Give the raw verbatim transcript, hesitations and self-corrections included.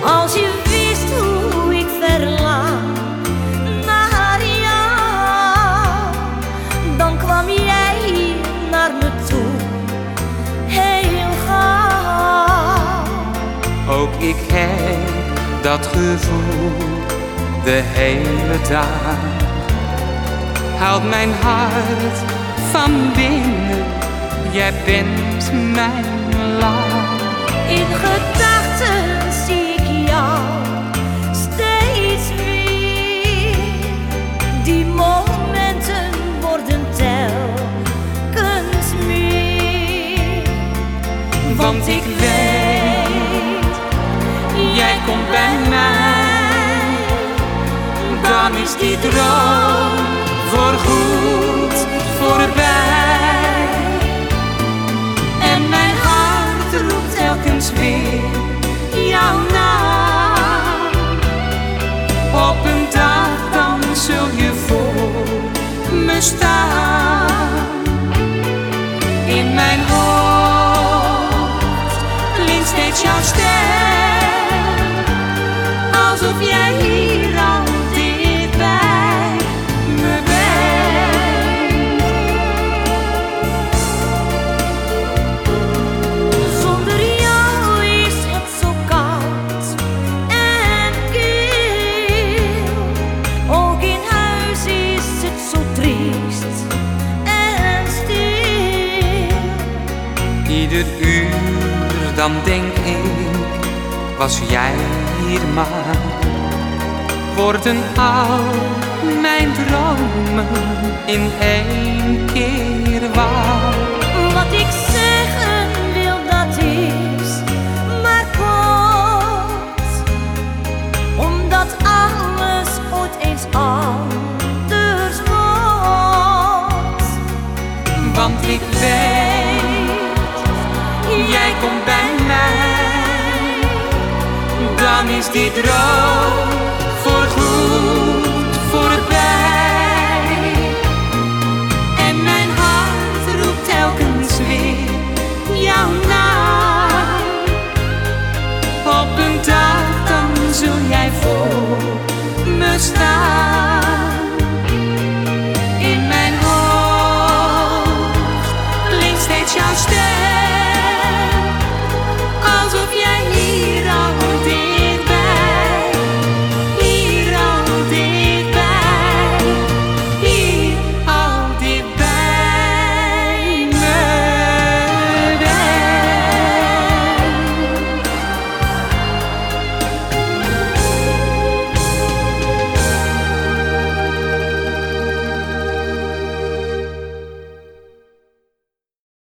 Als je wist hoe ik verlang naar jou, dan kwam jij hier naar me toe, heel gauw. Ook ik heb dat gevoel de hele dag. Haalt mijn hart van binnen, jij bent mijn lach. In gedachten zie ik jou steeds weer. Die momenten worden telkens meer. Want ik weet, jij komt bij mij, dan is die droom voorgoed voorbij. En mijn hart roept telkens weer jouw naam. Op een dag dan zul je voor me staan. In mijn hoofd klinkt steeds jouw stem, alsof jij hier al dicht bij me bent. Zonder jou is het zo koud en kil. Ook in huis is het zo triest en stil. Ieder uur dan denk ik, was jij hier maar. Worden al mijn dromen in één keer waar. Wat ik zeggen wil, dat is maar kort, omdat alles ooit eens anders wordt. Want ik weet, jij komt bij mij, dan is die droom